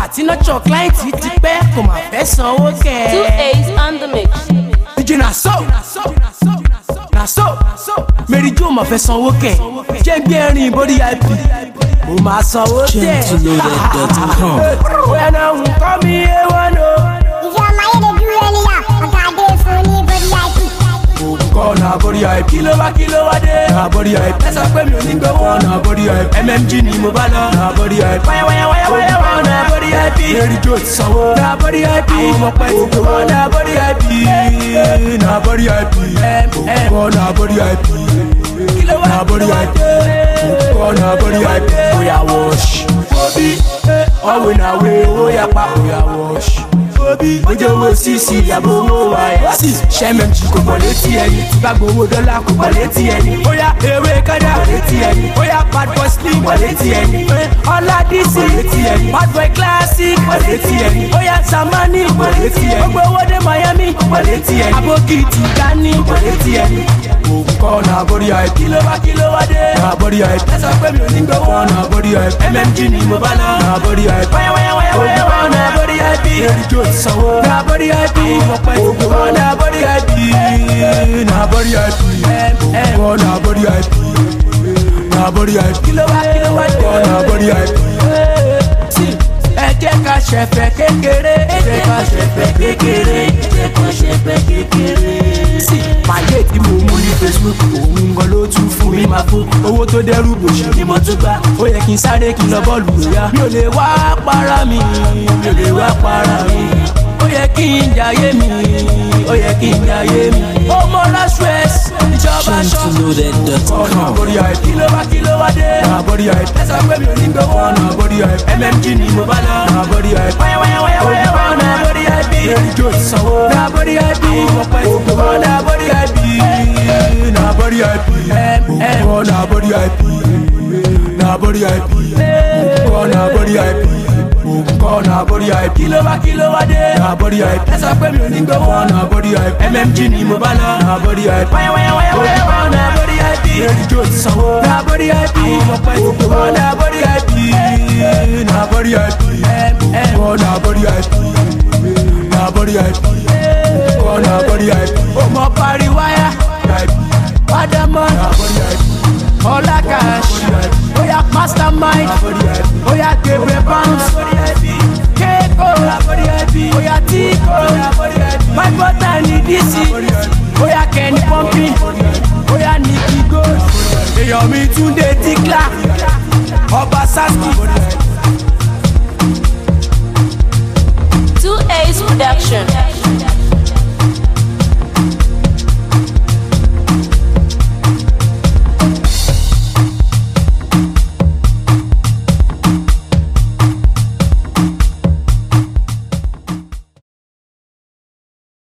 party náà chọ client ti pẹ́ kò má fẹ́ sanwó kẹ́. 2A's on the mix. DJ na so Mary Jo ma fẹ́ sanwó kẹ́. Jẹ́ gbé ẹrin body IP mo máa sanwó tẹ̀. Bóyá náà ń kọ́ mi A1 o. Ìjọ máa yẹ lè dúró ẹnìyà ọ̀gá adé fún ní body IP. Òkùnkọ́ na body IP kí ló wá dé. Na body IP ẹ sọ pé mi ò ní gbowó. Na body IP MMG ni mo bá lọ. Na body IP wáyáwáyáwáyáwá. Na body IP Mary Jo ti sanwó. Na body IP àwọn ọmọ pẹ́ ti gbowó. Na body IP na body IP òkùnkọ́ na body IP na body IP òkùnkọ́ na body IP oya wash. Obi ọ̀wé na wé oya pa oya wash. Obi ojú owó sísì ìyàbò owó wa ẹ̀. Ṣẹ́mẹ̀jì kò pọ̀ létí ẹni. Gbàgbọ́ owó dọ́là kò pọ̀ létí ẹni. Oya ewé kádà kò létí ẹni. Oya bad boy slim kò létí ẹni. Ọlá DC kò létí ẹni. Bad boy classic kò létí ẹni. Oya Samani kò létí ẹni. Gbogbo owó dé Miami kò létí ẹni. Aboki Tigani kò létí ẹni. Òkùnkọ́ na body IP kí ló wá dé. Na body IP ẹ sọ pé mi ò ní gbowó. Na body IP MMG ni mo bá lọ. Na body IP wáyáwáyáwáyáwá. Na body IP Mary Jo ti sanwó. Na body IP òkùnkọ́ na body IP na body IP òkùnkọ́ na body IP na body IP kí ló wá dé. Na body IP. Ẹ jẹ́ ká ṣẹ̀fẹ̀ kékeré. Ẹ jẹ́ ká ṣẹ̀fẹ̀ kékeré. Ẹ jẹ́ ká ṣẹ̀fẹ̀ kékeré. Màyé tí mo mú ní Facebook òun gan ló tún fún mi máa fún. Owó tó dẹ́rù bòṣì ni mo tún gbà. Ó yẹ kí n sáré kí n lọ bọ́ọ̀lù lóya. Mi ò lè wá para mi. Ó yẹ kí n jayé mi. Ó mọ́ra stress ìjọba ṣọ́ọ̀ṣì. Na body IP kí ló wá dé. Na body IP ẹ sọ pé mi ò ní gbowó. Na body IP MMG ni mo bá lọ. Na body IP wáyáwáyáwáyáwá. Na body IP Mary Jo ti sanwó. Na body IP òkùnkọ́ na body IP na body IP òkùnkọ́ na body IP na body IP òkùnkọ́ na body IP òkùnkọ́ na body IP kí ló wá dé. Na body IP ẹ sọ pé mi ò ní gbowó. Na body IP MMG ni mo bá lọ. Na body IP wáyáwáyáwáyáwá. Na body IP Mary Jo ti sanwó. Na body IP òkùnkọ́ na body IP na body IP òkùnkọ́ na body IP na body IP òkùnkọ́ na body IP. Ọmọ parí wáyà Padamọ́ Ọlá Cash Oya Mastermind Oya Gabriel Bounce Keko Oya Tiko My brother ni DC Oya Kenny Pumping Oya Nicky Gold èèyàn mi Túndé Dikla Ọba Saski. 2A's production.